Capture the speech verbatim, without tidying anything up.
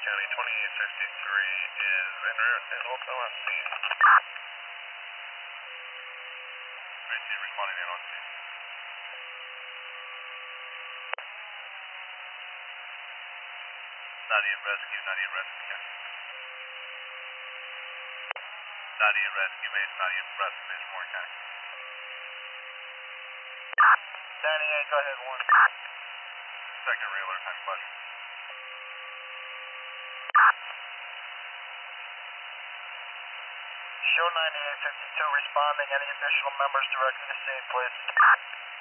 County, twenty-eight fifty-three is en route to Old L S C. Great, you responding in on scene. Nadia Rescue, Nadia Rescue, County. Nadia Rescue Base, Nadia Rescue Base, Warren County. ninety-eight, go ahead, one. Second reeler, time question. Show ninety-eight fifty-two responding. Any additional members directly to scene, please?